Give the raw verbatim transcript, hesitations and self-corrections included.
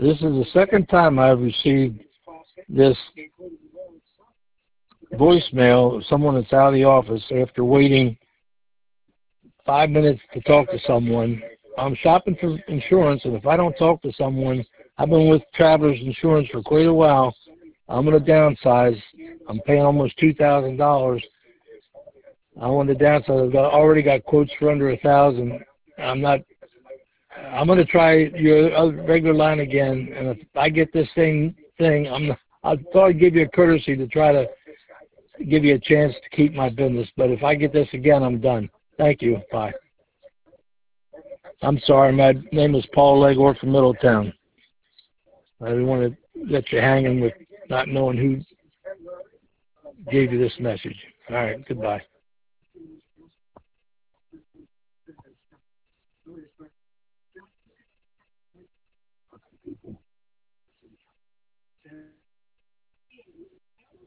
This is the second time I've received this voicemail of someone that's out of the office after waiting five minutes to talk to someone. I'm shopping for insurance, and if I don't talk to someone, I've been with Travelers Insurance for quite a while. I'm going to downsize. I'm paying almost two thousand dollars. I want to downsize. I've got, already got quotes for under a thousand. I'm not. I'm going to try your other regular line again, and if I get this thing thing, I'm. I'll probably give you a courtesy to try to give you a chance to keep my business. But if I get this again, I'm done. Thank you. Bye. I'm sorry. My name is Paul Legor from Middletown. I didn't want to let you hanging with not knowing who gave you this message. All right. Goodbye.